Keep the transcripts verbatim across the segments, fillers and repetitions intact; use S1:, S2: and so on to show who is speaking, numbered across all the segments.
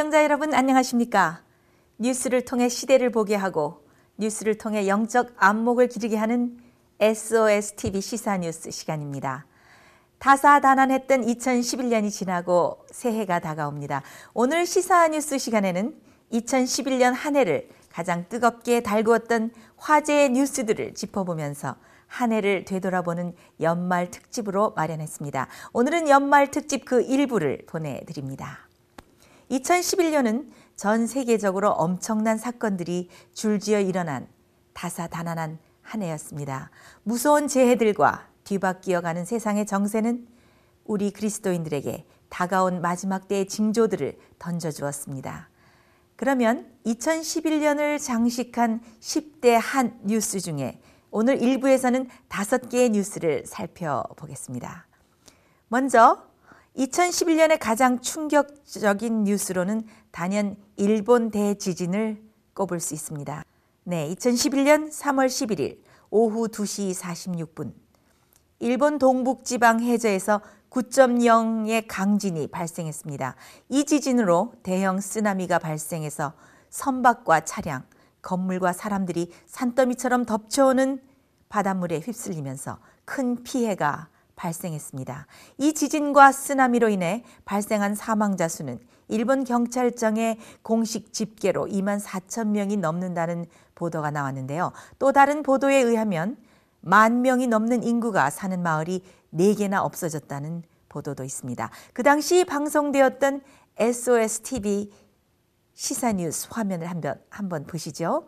S1: 시청자 여러분 안녕하십니까? 뉴스를 통해 시대를 보게 하고 뉴스를 통해 영적 안목을 기르게 하는 에스오에스티비 시사뉴스 시간입니다. 다사다난했던 이천십일 년이 지나고 새해가 다가옵니다. 오늘 시사뉴스 시간에는 이천십일 년 한 해를 가장 뜨겁게 달구었던 화제의 뉴스들을 짚어보면서 한 해를 되돌아보는 연말 특집으로 마련했습니다. 오늘은 연말 특집 그 일부를 보내드립니다. 이천십일 년은 전 세계적으로 엄청난 사건들이 줄지어 일어난 다사다난한 한 해였습니다. 무서운 재해들과 뒤바뀌어가는 세상의 정세는 우리 그리스도인들에게 다가온 마지막 때의 징조들을 던져주었습니다. 그러면 이천십일 년을 장식한 십 대 한 뉴스 중에 오늘 일 부에서는 다섯 개의 뉴스를 살펴보겠습니다. 먼저 이천십일 년의 가장 충격적인 뉴스로는 단연 일본 대지진을 꼽을 수 있습니다. 네, 이천십일 년 삼월 십일일 오후 두 시 사십육 분 일본 동북지방 해저에서 구 점 영의 강진이 발생했습니다. 이 지진으로 대형 쓰나미가 발생해서 선박과 차량, 건물과 사람들이 산더미처럼 덮쳐오는 바닷물에 휩쓸리면서 큰 피해가 발생했습니다. 이 지진과 쓰나미로 인해 발생한 사망자 수는 일본 경찰청의 공식 집계로 이만 사천 명이 넘는다는 보도가 나왔는데요. 또 다른 보도에 의하면 만 명이 넘는 인구가 사는 마을이 네 개나 없어졌다는 보도도 있습니다. 그 당시 방송되었던 에스오에스티비 시사뉴스 화면을 한번, 한번 보시죠.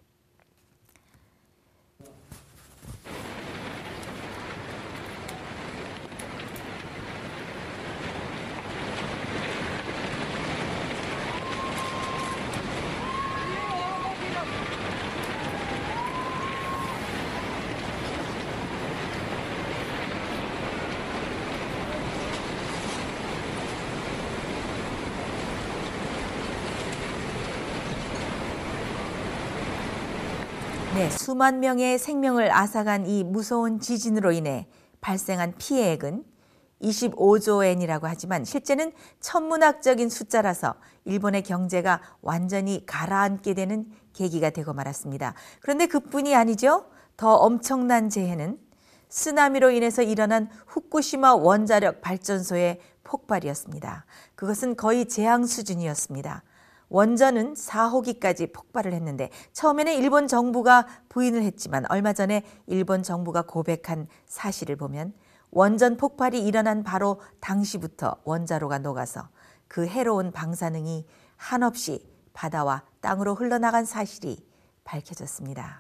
S1: 네, 수만 명의 생명을 앗아간 이 무서운 지진으로 인해 발생한 피해액은 이십오조 엔이라고 하지만 실제는 천문학적인 숫자라서 일본의 경제가 완전히 가라앉게 되는 계기가 되고 말았습니다. 그런데 그뿐이 아니죠. 더 엄청난 재해는 쓰나미로 인해서 일어난 후쿠시마 원자력 발전소의 폭발이었습니다. 그것은 거의 재앙 수준이었습니다. 원전은 사 호기까지 폭발을 했는데 처음에는 일본 정부가 부인을 했지만 얼마 전에 일본 정부가 고백한 사실을 보면 원전 폭발이 일어난 바로 당시부터 원자로가 녹아서 그 해로운 방사능이 한없이 바다와 땅으로 흘러나간 사실이 밝혀졌습니다.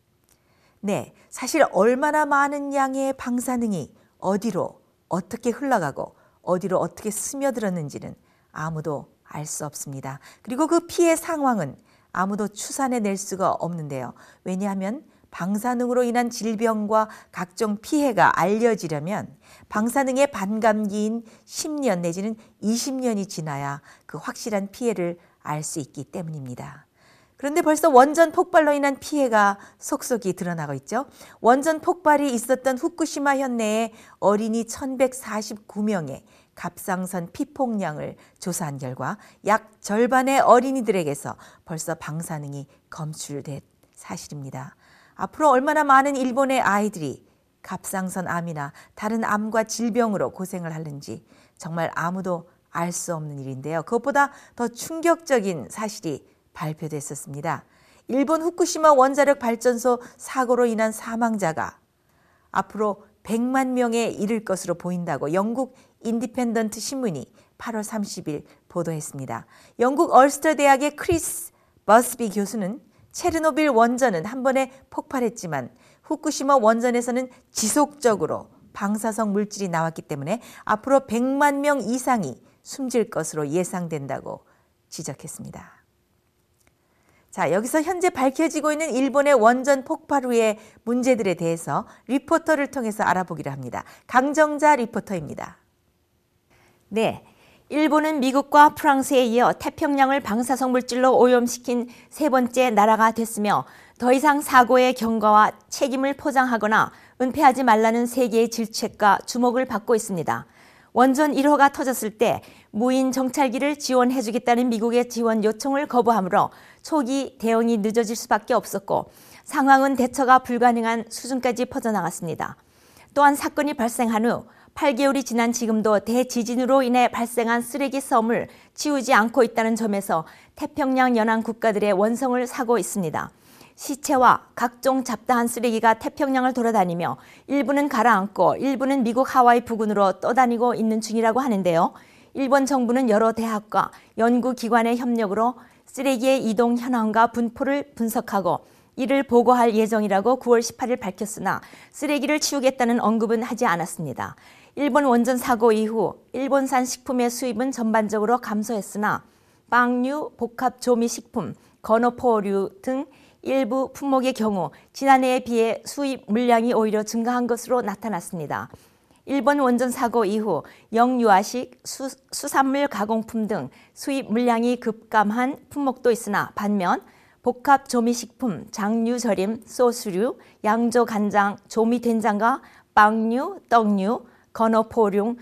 S1: 네, 사실 얼마나 많은 양의 방사능이 어디로 어떻게 흘러가고 어디로 어떻게 스며들었는지는 아무도 알 수 없습니다. 그리고 그 피해 상황은 아무도 추산해낼 수가 없는데요. 왜냐하면 방사능으로 인한 질병과 각종 피해가 알려지려면 방사능의 반감기인 십 년 내지는 이십 년이 지나야 그 확실한 피해를 알 수 있기 때문입니다. 그런데 벌써 원전 폭발로 인한 피해가 속속이 드러나고 있죠. 원전 폭발이 있었던 후쿠시마 현내에 어린이 천백사십구 명의 갑상선 피폭량을 조사한 결과 약 절반의 어린이들에게서 벌써 방사능이 검출된 사실입니다. 앞으로 얼마나 많은 일본의 아이들이 갑상선 암이나 다른 암과 질병으로 고생을 하는지 정말 아무도 알 수 없는 일인데요. 그것보다 더 충격적인 사실이 발표됐었습니다. 일본 후쿠시마 원자력 발전소 사고로 인한 사망자가 앞으로 백만 명에 이를 것으로 보인다고 영국 인디펜던트 신문이 팔월 삼십일 보도했습니다. 영국 얼스터 대학의 크리스 버스비 교수는 체르노빌 원전은 한 번에 폭발했지만 후쿠시마 원전에서는 지속적으로 방사성 물질이 나왔기 때문에 앞으로 백만 명 이상이 숨질 것으로 예상된다고 지적했습니다. 자, 여기서 현재 밝혀지고 있는 일본의 원전 폭발 후의 문제들에 대해서 리포터를 통해서 알아보기로 합니다. 강정자 리포터입니다.
S2: 네, 일본은 미국과 프랑스에 이어 태평양을 방사성 물질로 오염시킨 세 번째 나라가 됐으며 더 이상 사고의 경과와 책임을 포장하거나 은폐하지 말라는 세계의 질책과 주목을 받고 있습니다. 원전 일 호가 터졌을 때 무인 정찰기를 지원해주겠다는 미국의 지원 요청을 거부하므로 초기 대응이 늦어질 수밖에 없었고 상황은 대처가 불가능한 수준까지 퍼져나갔습니다. 또한 사건이 발생한 후 팔 개월이 지난 지금도 대지진으로 인해 발생한 쓰레기 섬을 치우지 않고 있다는 점에서 태평양 연안 국가들의 원성을 사고 있습니다. 시체와 각종 잡다한 쓰레기가 태평양을 돌아다니며 일부는 가라앉고 일부는 미국 하와이 부근으로 떠다니고 있는 중이라고 하는데요. 일본 정부는 여러 대학과 연구기관의 협력으로 쓰레기의 이동 현황과 분포를 분석하고 이를 보고할 예정이라고 구월 십팔일 밝혔으나 쓰레기를 치우겠다는 언급은 하지 않았습니다. 일본 원전 사고 이후 일본산 식품의 수입은 전반적으로 감소했으나 빵류, 복합 조미식품, 건어포류 등 일부 품목의 경우 지난해에 비해 수입 물량이 오히려 증가한 것으로 나타났습니다. 일본 원전 사고 이후 영유아식, 수, 수산물 가공품 등 수입 물량이 급감한 품목도 있으나 반면 복합 조미식품, 장류 절임, 소스류, 양조 간장, 조미 된장과 빵류, 떡류, 건어포류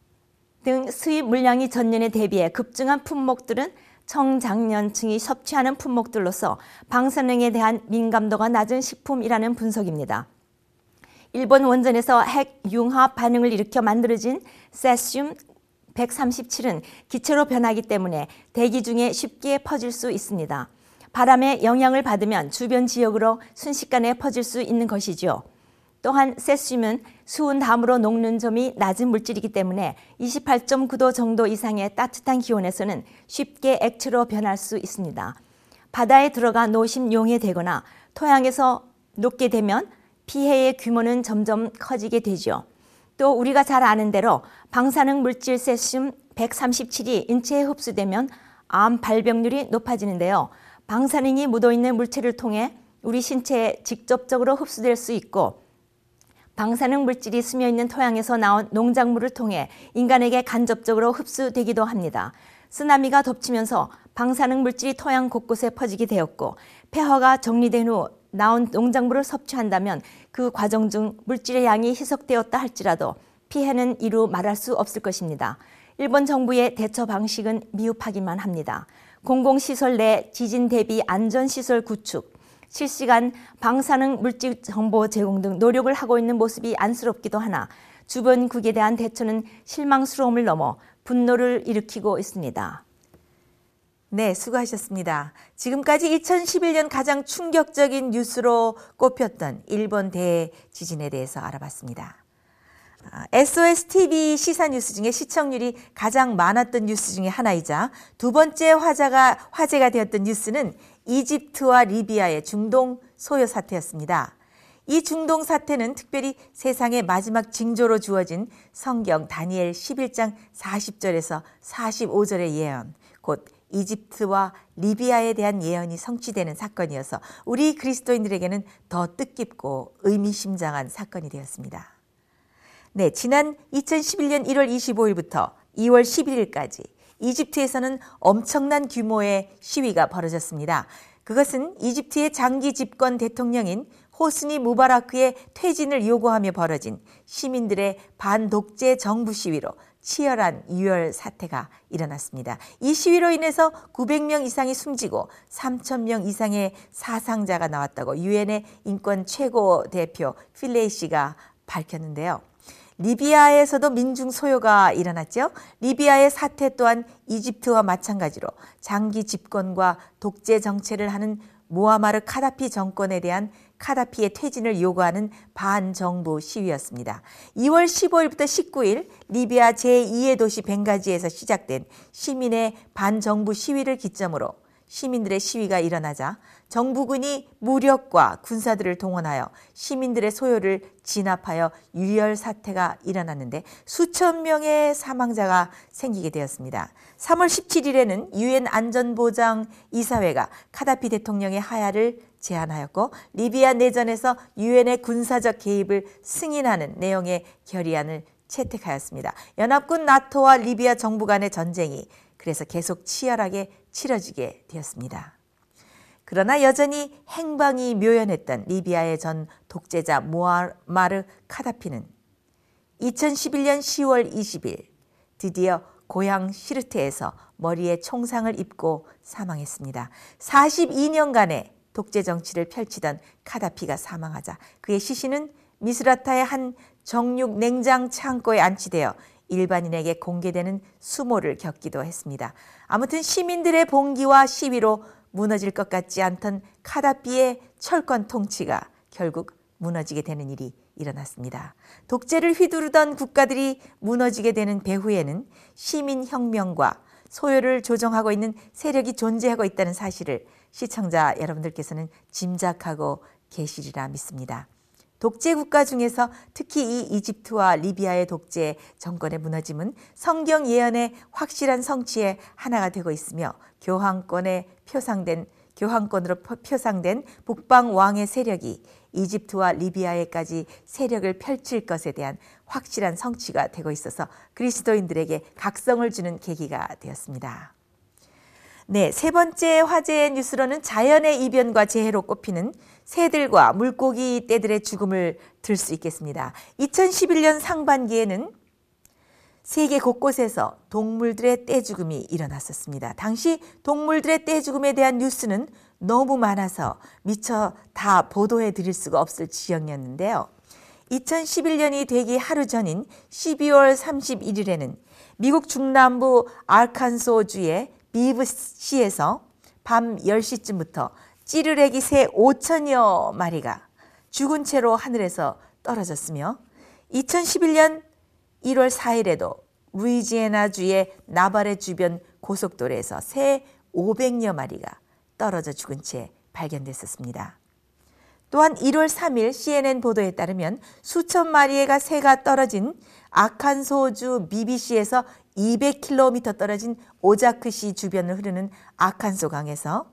S2: 등 수입 물량이 전년에 대비해 급증한 품목들은 청장년층이 섭취하는 품목들로서 방사능에 대한 민감도가 낮은 식품이라는 분석입니다. 일본 원전에서 핵 융합 반응을 일으켜 만들어진 세슘 백삼십칠은 기체로 변하기 때문에 대기 중에 쉽게 퍼질 수 있습니다. 바람의 영향을 받으면 주변 지역으로 순식간에 퍼질 수 있는 것이죠. 또한 세슘은 수은담으로 녹는 점이 낮은 물질이기 때문에 이십팔 점 구 도 정도 이상의 따뜻한 기온에서는 쉽게 액체로 변할 수 있습니다. 바다에 들어가 노심 용해되거나 토양에서 녹게 되면 피해의 규모는 점점 커지게 되죠. 또 우리가 잘 아는 대로 방사능 물질 세슘 백삼십칠이 인체에 흡수되면 암 발병률이 높아지는데요. 방사능이 묻어있는 물체를 통해 우리 신체에 직접적으로 흡수될 수 있고 방사능 물질이 스며있는 토양에서 나온 농작물을 통해 인간에게 간접적으로 흡수되기도 합니다. 쓰나미가 덮치면서 방사능 물질이 토양 곳곳에 퍼지게 되었고 폐허가 정리된 후 나온 농작물을 섭취한다면 그 과정 중 물질의 양이 희석되었다 할지라도 피해는 이루 말할 수 없을 것입니다. 일본 정부의 대처 방식은 미흡하기만 합니다. 공공시설 내 지진 대비 안전시설 구축, 실시간 방사능 물질 정보 제공 등 노력을 하고 있는 모습이 안쓰럽기도 하나 주변국에 대한 대처는 실망스러움을 넘어 분노를 일으키고 있습니다.
S1: 네, 수고하셨습니다. 지금까지 이천십일 년 가장 충격적인 뉴스로 꼽혔던 일본 대지진에 대해서 알아봤습니다. 에스오에스티비 시사 뉴스 중에 시청률이 가장 많았던 뉴스 중에 하나이자 두 번째 화제가, 화제가 되었던 뉴스는 이집트와 리비아의 중동 소요 사태였습니다. 이 중동 사태는 특별히 세상의 마지막 징조로 주어진 성경 다니엘 십일 장 사십 절에서 사십오 절의 예언, 곧 이집트와 리비아에 대한 예언이 성취되는 사건이어서 우리 그리스도인들에게는 더 뜻깊고 의미심장한 사건이 되었습니다. 네, 지난 이천십일 년 일월 이십오일부터 이월 십일일까지 이집트에서는 엄청난 규모의 시위가 벌어졌습니다. 그것은 이집트의 장기 집권 대통령인 호스니 무바라크의 퇴진을 요구하며 벌어진 시민들의 반독재 정부 시위로 치열한 유혈 사태가 일어났습니다. 이 시위로 인해서 구백 명 이상이 숨지고 삼천 명 이상의 사상자가 나왔다고 유엔의 인권 최고 대표 필레이 씨가 밝혔는데요. 리비아에서도 민중 소요가 일어났죠. 리비아의 사태 또한 이집트와 마찬가지로 장기 집권과 독재 정체를 하는 무아마르 카다피 정권에 대한 카다피의 퇴진을 요구하는 반정부 시위였습니다. 이월 십오일부터 십구일 리비아 제이의 도시 벵가지에서 시작된 시민의 반정부 시위를 기점으로 시민들의 시위가 일어나자 정부군이 무력과 군사들을 동원하여 시민들의 소요를 진압하여 유혈 사태가 일어났는데 수천 명의 사망자가 생기게 되었습니다. 삼월 십칠일에는 유엔 안전보장이사회가 카다피 대통령의 하야를 제안하였고 리비아 내전에서 유엔의 군사적 개입을 승인하는 내용의 결의안을 채택하였습니다. 연합군 나토와 리비아 정부 간의 전쟁이 그래서 계속 치열하게 치러지게 되었습니다. 그러나 여전히 행방이 묘연했던 리비아의 전 독재자 무아마르 카다피는 이천십일 년 시월 이십일 드디어 고향 시르테에서 머리에 총상을 입고 사망했습니다. 사십이 년간의 독재 정치를 펼치던 카다피가 사망하자 그의 시신은 미스라타의 한 정육 냉장 창고에 안치되어 일반인에게 공개되는 수모를 겪기도 했습니다. 아무튼 시민들의 봉기와 시위로 무너질 것 같지 않던 카다피의 철권 통치가 결국 무너지게 되는 일이 일어났습니다. 독재를 휘두르던 국가들이 무너지게 되는 배후에는 시민혁명과 소요를 조정하고 있는 세력이 존재하고 있다는 사실을 시청자 여러분들께서는 짐작하고 계시리라 믿습니다. 독재 국가 중에서 특히 이 이집트와 리비아의 독재 정권의 무너짐은 성경 예언의 확실한 성취의 하나가 되고 있으며 교황권에 표상된 교황권으로 표상된 북방 왕의 세력이 이집트와 리비아에까지 세력을 펼칠 것에 대한 확실한 성취가 되고 있어서 그리스도인들에게 각성을 주는 계기가 되었습니다. 네, 세 번째 화제의 뉴스로는 자연의 이변과 재해로 꼽히는 새들과 물고기 떼들의 죽음을 들 수 있겠습니다. 이천십일 년 상반기에는 세계 곳곳에서 동물들의 떼죽음이 일어났었습니다. 당시 동물들의 떼죽음에 대한 뉴스는 너무 많아서 미처 다 보도해 드릴 수가 없을 지경이었는데요. 이천십일 년이 되기 하루 전인 십이월 삼십일일에는 미국 중남부 아칸소주의 비브시에서 밤 열 시쯤부터 찌르레기 새 오천여 마리가 죽은 채로 하늘에서 떨어졌으며 이천십일 년 일월 사일에도 루이지애나주의 나바레 주변 고속도로에서 새 오백여 마리가 떨어져 죽은 채 발견됐었습니다. 또한 일월 삼일 씨엔엔 보도에 따르면 수천 마리의 새가 떨어진 아칸소주 미비시에서 이백 킬로미터 떨어진 오자크시 주변을 흐르는 아칸소 강에서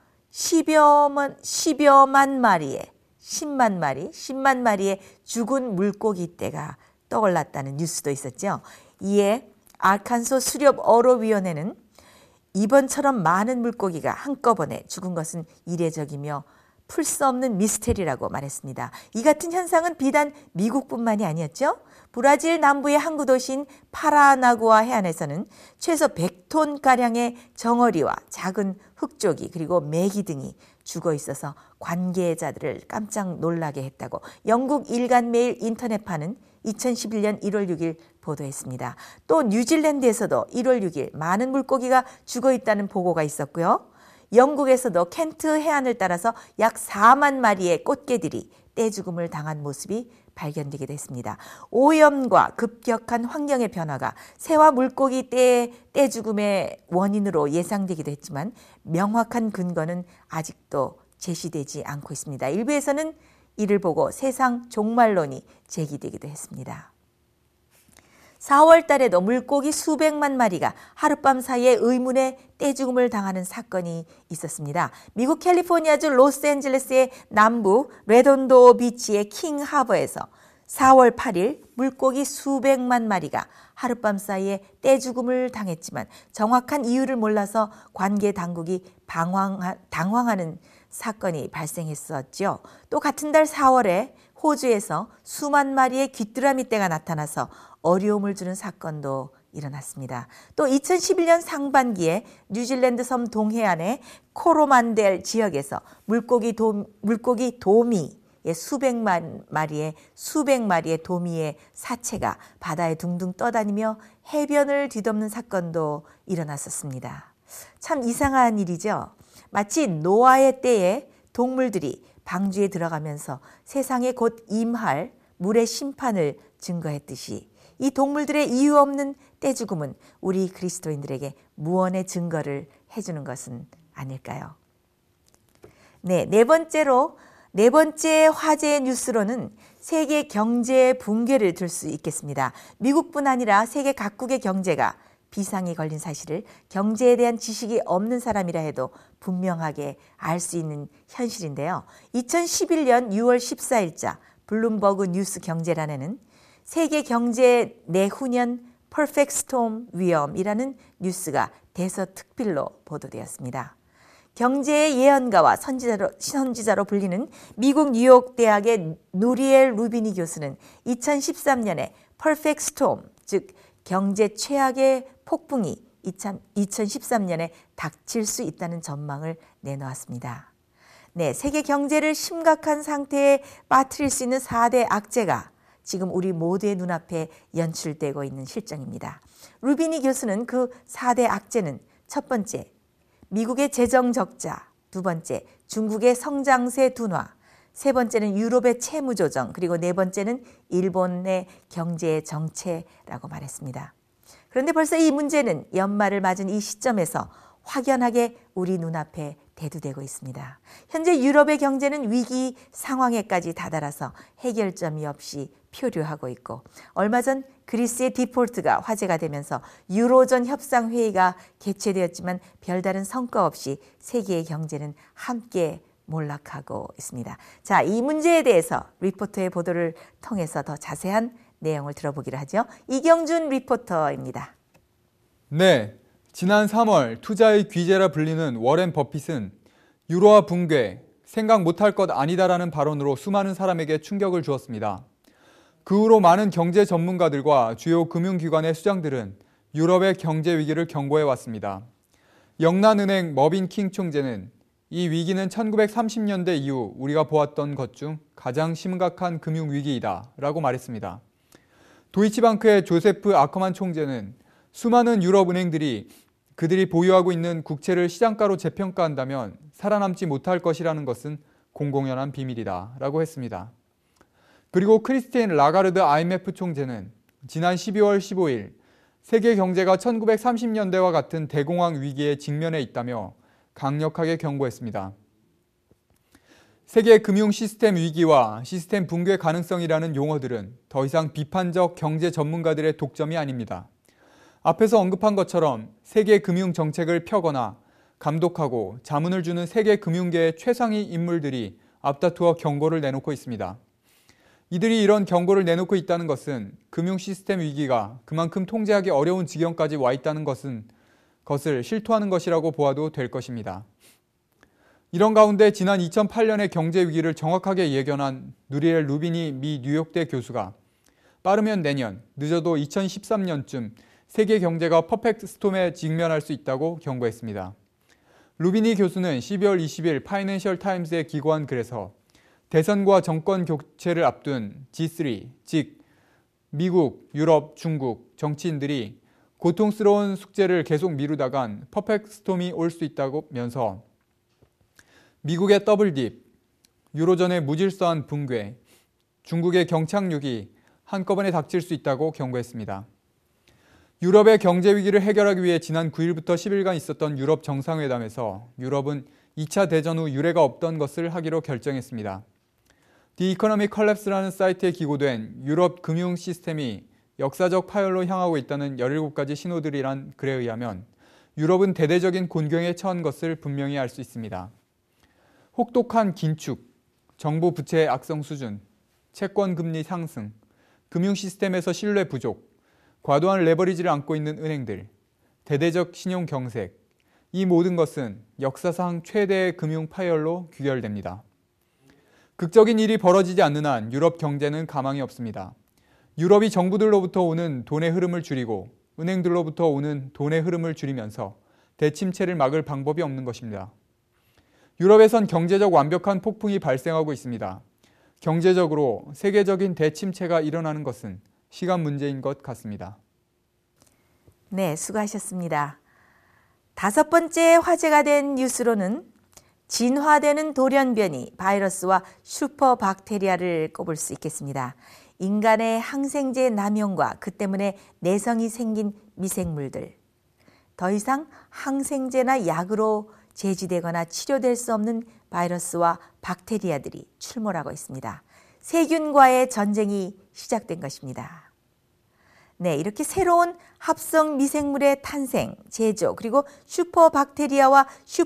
S1: 십여만, 십여만 마리의 십만 마리, 십만 마리의 죽은 물고기 떼가 떠올랐다는 뉴스도 있었죠. 이에 아칸소 수렵어로위원회는 이번처럼 많은 물고기가 한꺼번에 죽은 것은 이례적이며 풀 수 없는 미스테리라고 말했습니다. 이 같은 현상은 비단 미국뿐만이 아니었죠. 브라질 남부의 항구 도시인 파라나구아 해안에서는 최소 백 톤가량의 정어리와 작은 흑조기 그리고 메기 등이 죽어 있어서 관계자들을 깜짝 놀라게 했다고 영국 일간메일 인터넷파는 이천십일 년 일월 육일 보도했습니다. 또 뉴질랜드에서도 일월 육일 많은 물고기가 죽어 있다는 보고가 있었고요. 영국에서도 켄트 해안을 따라서 약 사만 마리의 꽃게들이 떼죽음을 당한 모습이 발견되기도 했습니다. 오염과 급격한 환경의 변화가 새와 물고기 떼, 떼죽음의 원인으로 예상되기도 했지만 명확한 근거는 아직도 제시되지 않고 있습니다. 일부에서는 이를 보고 세상 종말론이 제기되기도 했습니다. 사월 달에도 물고기 수백만 마리가 하룻밤 사이에 의문의 떼죽음을 당하는 사건이 있었습니다. 미국 캘리포니아주 로스앤젤레스의 남부 레돈도 비치의 킹 하버에서 사월 팔일 물고기 수백만 마리가 하룻밤 사이에 떼죽음을 당했지만 정확한 이유를 몰라서 관계 당국이 방황하, 당황하는 사건이 발생했었죠. 또 같은 달 사월에 호주에서 수만 마리의 귀뚜라미 떼가 나타나서 어려움을 주는 사건도 일어났습니다. 또 이천십일 년 상반기에 뉴질랜드 섬 동해안의 코로만델 지역에서 물고기, 도, 물고기 도미의 수백만 마리의 수백 마리의 도미의 사체가 바다에 둥둥 떠다니며 해변을 뒤덮는 사건도 일어났었습니다. 참 이상한 일이죠. 마치 노아의 때에 동물들이 방주에 들어가면서 세상에 곧 임할 물의 심판을 증거했듯이 이 동물들의 이유 없는 떼죽음은 우리 그리스도인들에게 무언의 증거를 해주는 것은 아닐까요? 네, 네 번째로 네 번째 화제의 뉴스로는 세계 경제 붕괴를 들 수 있겠습니다. 미국뿐 아니라 세계 각국의 경제가 비상이 걸린 사실을 경제에 대한 지식이 없는 사람이라 해도 분명하게 알 수 있는 현실인데요. 이천십일 년 유월 십사일자 블룸버그 뉴스 경제란에는 세계 경제 내후년 퍼펙트 스톰 위험이라는 뉴스가 대서특필로 보도되었습니다. 경제의 예언가와 선지자로, 선지자로 불리는 미국 뉴욕 대학의 누리엘 루비니 교수는 이천십삼 년에 퍼펙트 스톰, 즉 경제 최악의 폭풍이 이천십삼 년에 닥칠 수 있다는 전망을 내놓았습니다. 네, 세계 경제를 심각한 상태에 빠뜨릴 수 있는 사 대 악재가 지금 우리 모두의 눈앞에 연출되고 있는 실정입니다. 루비니 교수는 그 사 대 악재는 첫 번째, 미국의 재정 적자, 두 번째, 중국의 성장세 둔화, 세 번째는 유럽의 채무 조정, 그리고 네 번째는 일본의 경제 정체라고 말했습니다. 그런데 벌써 이 문제는 연말을 맞은 이 시점에서 확연하게 우리 눈앞에 대두되고 있습니다. 현재 유럽의 경제는 위기 상황에까지 다다라서 해결점이 없이 표류하고 있고, 얼마 전 그리스의 디폴트가 화제가 되면서 유로존 협상회의가 개최되었지만 별다른 성과 없이 세계의 경제는 함께 몰락하고 있습니다. 자, 이 문제에 대해서 리포터의 보도를 통해서 더 자세한 내용을 들어보기로 하죠. 이경준 리포터입니다.
S3: 네, 지난 삼월 투자의 귀재라 불리는 워렌 버핏은 유로화 붕괴, 생각 못할 것 아니다라는 발언으로 수많은 사람에게 충격을 주었습니다. 그 후로 많은 경제 전문가들과 주요 금융기관의 수장들은 유럽의 경제 위기를 경고해 왔습니다. 영란은행 머빈 킹 총재는 이 위기는 천구백삼십 년대 이후 우리가 보았던 것 중 가장 심각한 금융위기이다 라고 말했습니다. 도이치방크의 조세프 아커만 총재는 수많은 유럽 은행들이 그들이 보유하고 있는 국채를 시장가로 재평가한다면 살아남지 못할 것이라는 것은 공공연한 비밀이다 라고 했습니다. 그리고 크리스틴 라가르드 아이엠에프 총재는 지난 십이월 십오일 세계 경제가 천구백삼십 년대와 같은 대공황 위기에 직면해 있다며 강력하게 경고했습니다. 세계 금융 시스템 위기와 시스템 붕괴 가능성이라는 용어들은 더 이상 비판적 경제 전문가들의 독점이 아닙니다. 앞에서 언급한 것처럼 세계 금융 정책을 펴거나 감독하고 자문을 주는 세계 금융계의 최상위 인물들이 앞다투어 경고를 내놓고 있습니다. 이들이 이런 경고를 내놓고 있다는 것은 금융 시스템 위기가 그만큼 통제하기 어려운 지경까지 와 있다는 것은 것을 실토하는 것이라고 보아도 될 것입니다. 이런 가운데 지난 이천팔 년의 경제 위기를 정확하게 예견한 누리엘 루비니 미 뉴욕대 교수가 빠르면 내년, 늦어도 이천십삼 년쯤 세계 경제가 퍼펙트 스톰에 직면할 수 있다고 경고했습니다. 루비니 교수는 십이월 이십일 파이낸셜 타임스에 기고한 글에서 대선과 정권 교체를 앞둔 지 쓰리, 즉 미국, 유럽, 중국 정치인들이 고통스러운 숙제를 계속 미루다간 퍼펙트 스톰이 올 수 있다면서 미국의 더블딥, 유로존의 무질서한 붕괴, 중국의 경착륙이 한꺼번에 닥칠 수 있다고 경고했습니다. 유럽의 경제 위기를 해결하기 위해 지난 구일부터 십일간 있었던 유럽 정상회담에서 유럽은 이 차 대전 후 유례가 없던 것을 하기로 결정했습니다. The Economic Collapse라는 사이트에 기고된 유럽 금융 시스템이 역사적 파열로 향하고 있다는 열일곱 가지 신호들이란 글에 의하면 유럽은 대대적인 곤경에 처한 것을 분명히 알 수 있습니다. 혹독한 긴축, 정부 부채의 악성 수준, 채권 금리 상승, 금융 시스템에서 신뢰 부족, 과도한 레버리지를 안고 있는 은행들, 대대적 신용 경색, 이 모든 것은 역사상 최대의 금융 파열로 귀결됩니다. 극적인 일이 벌어지지 않는 한 유럽 경제는 가망이 없습니다. 유럽이 정부들로부터 오는 돈의 흐름을 줄이고 은행들로부터 오는 돈의 흐름을 줄이면서 대침체를 막을 방법이 없는 것입니다. 유럽에선 경제적 완벽한 폭풍이 발생하고 있습니다. 경제적으로 세계적인 대침체가 일어나는 것은 시간 문제인 것 같습니다.
S1: 네, 수고하셨습니다. 다섯 번째 화제가 된 뉴스로는 진화되는 돌연변이 바이러스와 슈퍼박테리아를 꼽을 수 있겠습니다. 인간의 항생제 남용과 그 때문에 내성이 생긴 미생물들. 더 이상 항생제나 약으로 제지되거나 치료될 수 없는 바이러스와 박테리아들이 출몰하고 있습니다. 세균과의 전쟁이 시작된 것입니다. 네, 이렇게 새로운 합성 미생물의 탄생, 제조, 그리고 슈퍼박테리아와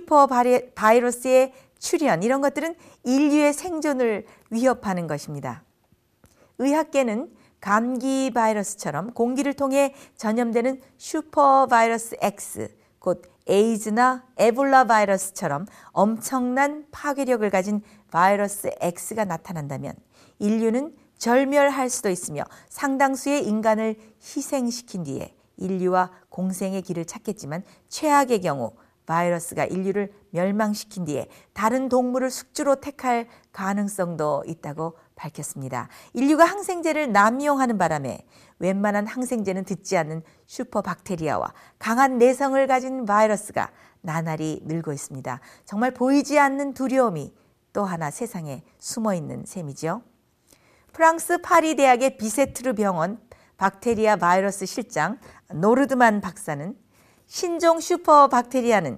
S1: 슈퍼바이러스의 출현, 이런 것들은 인류의 생존을 위협하는 것입니다. 의학계는 감기 바이러스처럼 공기를 통해 전염되는 슈퍼바이러스 X, 곧 에이즈나 에볼라 바이러스처럼 엄청난 파괴력을 가진 바이러스 X가 나타난다면 인류는 절멸할 수도 있으며 상당수의 인간을 희생시킨 뒤에 인류와 공생의 길을 찾겠지만 최악의 경우 바이러스가 인류를 멸망시킨 뒤에 다른 동물을 숙주로 택할 가능성도 있다고 밝혔습니다. 인류가 항생제를 남용하는 바람에 웬만한 항생제는 듣지 않는 슈퍼박테리아와 강한 내성을 가진 바이러스가 나날이 늘고 있습니다. 정말 보이지 않는 두려움이 또 하나 세상에 숨어있는 셈이죠. 프랑스 파리 대학의 비세트르 병원 박테리아 바이러스 실장 노르드만 박사는 신종 슈퍼박테리아는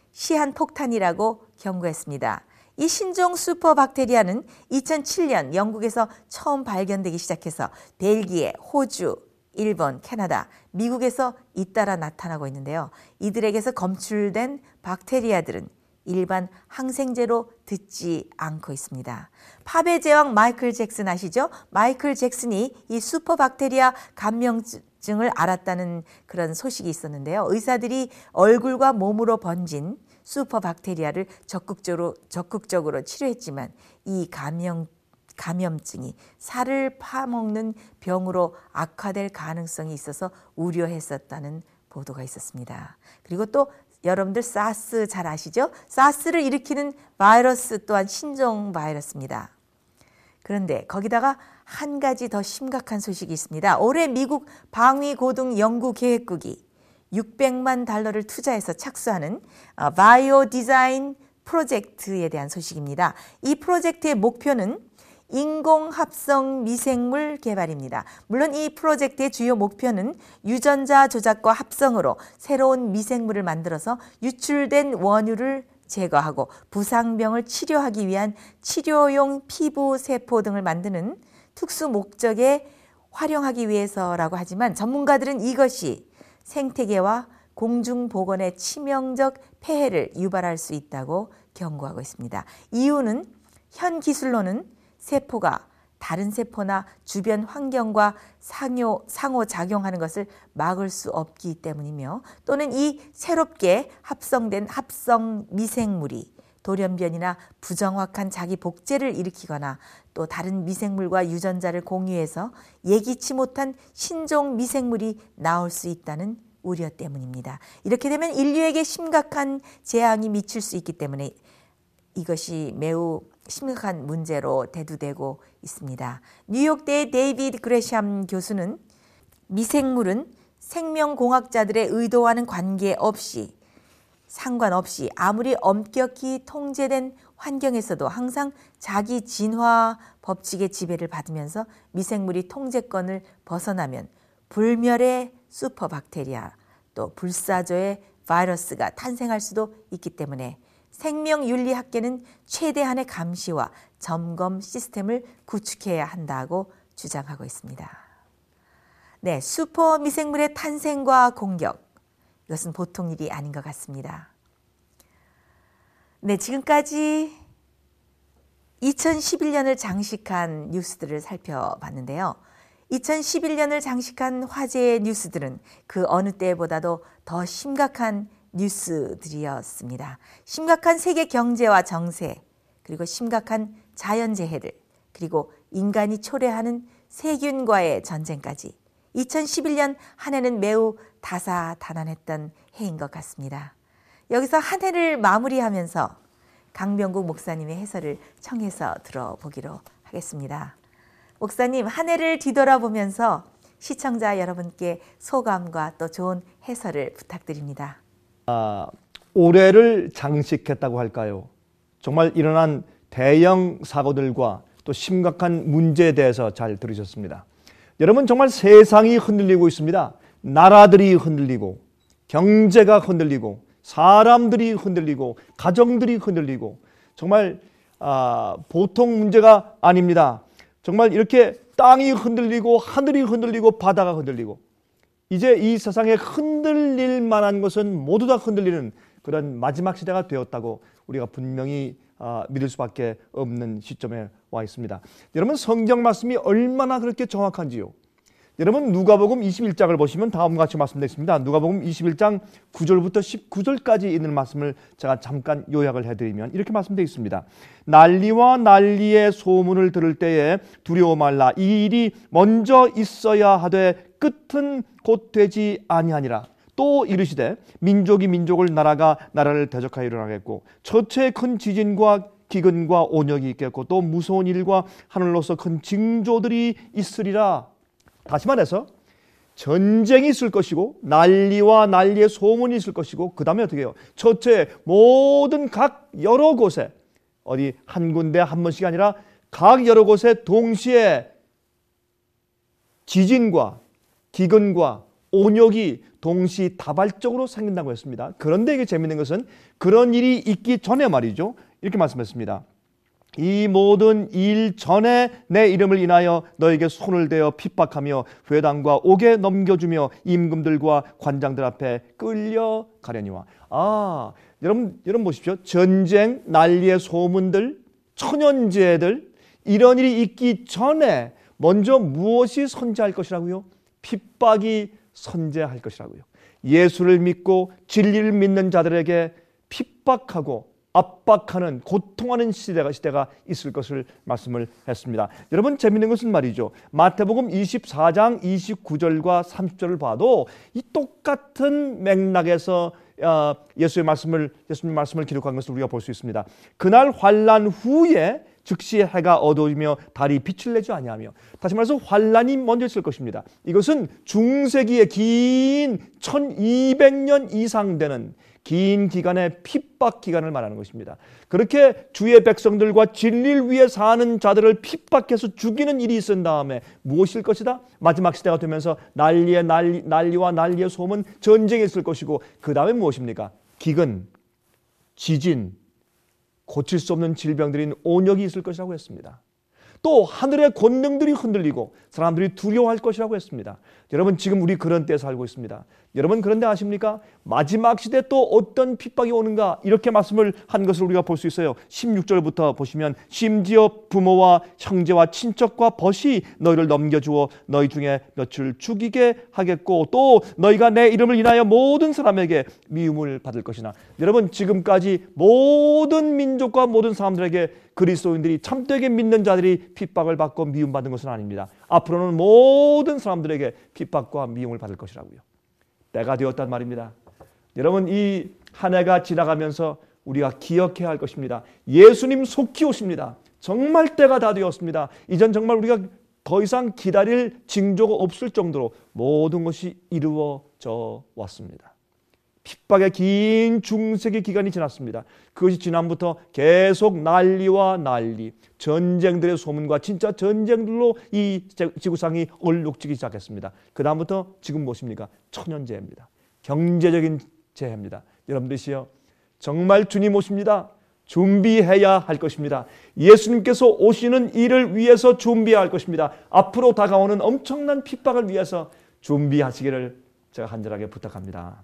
S1: 시한폭탄이라고 경고했습니다. 이 신종 슈퍼박테리아는 이천칠 년 영국에서 처음 발견되기 시작해서 벨기에, 호주, 일본, 캐나다, 미국에서 잇따라 나타나고 있는데요. 이들에게서 검출된 박테리아들은 일반 항생제로 듣지 않고 있습니다. 팝의 제왕 마이클 잭슨 아시죠? 마이클 잭슨이 이 슈퍼박테리아 감염증을 알았다는 그런 소식이 있었는데요. 의사들이 얼굴과 몸으로 번진 슈퍼박테리아를 적극적으로, 적극적으로 치료했지만 이 감염, 감염증이 살을 파먹는 병으로 악화될 가능성이 있어서 우려했었다는 보도가 있었습니다. 그리고 또 여러분들 사스 잘 아시죠? 사스를 일으키는 바이러스 또한 신종 바이러스입니다. 그런데 거기다가 한 가지 더 심각한 소식이 있습니다. 올해 미국 방위고등 연구계획국이 육백만 달러를 투자해서 착수하는 바이오 디자인 프로젝트에 대한 소식입니다. 이 프로젝트의 목표는 인공합성 미생물 개발입니다. 물론 이 프로젝트의 주요 목표는 유전자 조작과 합성으로 새로운 미생물을 만들어서 유출된 원유를 제거하고 부상병을 치료하기 위한 치료용 피부 세포 등을 만드는 특수 목적에 활용하기 위해서라고 하지만 전문가들은 이것이 생태계와 공중보건에 치명적 폐해를 유발할 수 있다고 경고하고 있습니다. 이유는 현 기술로는 세포가 다른 세포나 주변 환경과 상호, 상호작용하는 것을 막을 수 없기 때문이며 또는 이 새롭게 합성된 합성 미생물이 돌연변이나 부정확한 자기 복제를 일으키거나 또 다른 미생물과 유전자를 공유해서 예기치 못한 신종 미생물이 나올 수 있다는 우려 때문입니다. 이렇게 되면 인류에게 심각한 재앙이 미칠 수 있기 때문에 이것이 매우 심각한 문제로 대두되고 있습니다. 뉴욕대의 데이비드 그레샴 교수는 미생물은 생명공학자들의 의도와는 관계없이 상관없이 아무리 엄격히 통제된 환경에서도 항상 자기 진화 법칙의 지배를 받으면서 미생물이 통제권을 벗어나면 불멸의 슈퍼박테리아 또 불사조의 바이러스가 탄생할 수도 있기 때문에 생명윤리학계는 최대한의 감시와 점검 시스템을 구축해야 한다고 주장하고 있습니다. 네, 슈퍼 미생물의 탄생과 공격, 이것은 보통 일이 아닌 것 같습니다. 네, 지금까지 이천십일 년을 장식한 뉴스들을 살펴봤는데요. 이천십일 년을 장식한 화제의 뉴스들은 그 어느 때보다도 더 심각한 뉴스들이었습니다. 심각한 세계 경제와 정세, 그리고 심각한 자연재해들, 그리고 인간이 초래하는 세균과의 전쟁까지 이천십일 년 한 해는 매우 다사다난했던 해인 것 같습니다. 여기서 한 해를 마무리하면서 강병국 목사님의 해설을 청해서 들어보기로 하겠습니다. 목사님, 한 해를 뒤돌아보면서 시청자 여러분께 소감과 또 좋은 해설을 부탁드립니다.
S4: 아, 올해를 장식했다고 할까요? 정말 일어난 대형 사고들과 또 심각한 문제에 대해서 잘 들으셨습니다. 여러분, 정말 세상이 흔들리고 있습니다. 나라들이 흔들리고 경제가 흔들리고 사람들이 흔들리고 가정들이 흔들리고 정말 아, 보통 문제가 아닙니다. 정말 이렇게 땅이 흔들리고 하늘이 흔들리고 바다가 흔들리고 이제 이 세상에 흔들릴 만한 것은 모두 다 흔들리는 그런 마지막 시대가 되었다고 우리가 분명히 아, 믿을 수밖에 없는 시점에 와 있습니다. 여러분, 성경 말씀이 얼마나 그렇게 정확한지요. 여러분 누가복음 이십일 장을 보시면 다음과 같이 말씀되어 있습니다. 누가복음 이십일 장 구 절부터 십구 절까지 있는 말씀을 제가 잠깐 요약을 해드리면 이렇게 말씀되어 있습니다. 난리와 난리의 소문을 들을 때에 두려워 말라. 이 일이 먼저 있어야 하되 끝은 곧 되지 아니하니라. 또 이르시되 민족이 민족을 나라가 나라를 대적하여 일어나겠고 처처에 큰 지진과 기근과 온역이 있겠고 또 무서운 일과 하늘로서 큰 징조들이 있으리라. 다시 말해서 전쟁이 있을 것이고 난리와 난리의 소문이 있을 것이고 그 다음에 어떻게 해요? 처처에 모든 각 여러 곳에 어디 한 군데 한 번씩이 아니라 각 여러 곳에 동시에 지진과 기근과 온역이 동시다발적으로 생긴다고 했습니다. 그런데 이게 재미있는 것은 그런 일이 있기 전에 말이죠. 이렇게 말씀했습니다. 이 모든 일 전에 내 이름을 인하여 너에게 손을 대어 핍박하며 회당과 옥에 넘겨주며 임금들과 관장들 앞에 끌려가려니와. 아, 여러분, 여러분 보십시오. 전쟁, 난리의 소문들, 천연재해들 이런 일이 있기 전에 먼저 무엇이 선재할 것이라고요? 핍박이 선재할 것이라고요. 예수를 믿고 진리를 믿는 자들에게 핍박하고 압박하는 고통하는 시대가, 시대가 있을 것을 말씀을 했습니다. 여러분 재미있는 것은 말이죠. 마태복음 이십사 장 이십구 절과 삼십 절을 봐도 이 똑같은 맥락에서 예수의 말씀을, 예수님 말씀을 기록한 것을 우리가 볼 수 있습니다. 그날 환난 후에 즉시 해가 어두워지며 달이 빛을 내지 아니하며. 다시 말해서 환난이 먼저 있을 것입니다. 이것은 중세기의 긴 천이백 년 이상 되는 긴 기간의 핍박 기간을 말하는 것입니다. 그렇게 주의 백성들과 진리를 위해 사는 자들을 핍박해서 죽이는 일이 있은 다음에 무엇일 것이다? 마지막 시대가 되면서 난리의 난리, 난리와 난리의 소문, 전쟁이 있을 것이고 그 다음에 무엇입니까? 기근, 지진, 고칠 수 없는 질병들인 온역이 있을 것이라고 했습니다. 또 하늘의 권능들이 흔들리고 사람들이 두려워할 것이라고 했습니다. 여러분 지금 우리 그런 때에 살고 있습니다. 여러분 그런데 아십니까? 마지막 시대 또 어떤 핍박이 오는가 이렇게 말씀을 한 것을 우리가 볼 수 있어요. 십육 절부터 보시면 심지어 부모와 형제와 친척과 벗이 너희를 넘겨주어 너희 중에 몇을 죽이게 하겠고 또 너희가 내 이름을 인하여 모든 사람에게 미움을 받을 것이나. 여러분 지금까지 모든 민족과 모든 사람들에게 그리스도인들이 참되게 믿는 자들이 핍박을 받고 미움받는 것은 아닙니다. 앞으로는 모든 사람들에게 핍박과 미움을 받을 것이라고요. 때가 되었단 말입니다. 여러분 이 한 해가 지나가면서 우리가 기억해야 할 것입니다. 예수님 속히 오십니다. 정말 때가 다 되었습니다. 이젠 정말 우리가 더 이상 기다릴 징조가 없을 정도로 모든 것이 이루어져 왔습니다. 핍박의 긴 중세기 기간이 지났습니다. 그것이 지난부터 계속 난리와 난리, 전쟁들의 소문과 진짜 전쟁들로 이 지구상이 얼룩지기 시작했습니다. 그 다음부터 지금 무엇입니까? 천연재해입니다. 경제적인 재해입니다. 여러분들이시여 정말 주님 오십니다. 준비해야 할 것입니다. 예수님께서 오시는 일을 위해서 준비해야 할 것입니다. 앞으로 다가오는 엄청난 핍박을 위해서 준비하시기를 제가 간절하게 부탁합니다.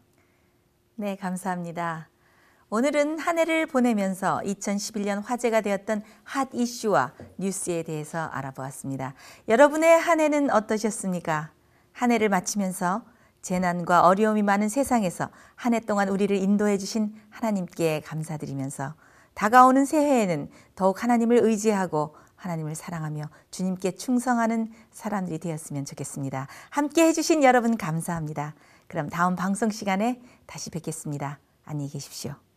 S1: 네, 감사합니다. 오늘은 한 해를 보내면서 이천십일 년 화제가 되었던 핫 이슈와 뉴스에 대해서 알아보았습니다. 여러분의 한 해는 어떠셨습니까? 한 해를 마치면서 재난과 어려움이 많은 세상에서 한 해 동안 우리를 인도해 주신 하나님께 감사드리면서 다가오는 새해에는 더욱 하나님을 의지하고 하나님을 사랑하며 주님께 충성하는 사람들이 되었으면 좋겠습니다. 함께 해주신 여러분 감사합니다. 그럼 다음 방송 시간에 다시 뵙겠습니다. 안녕히 계십시오.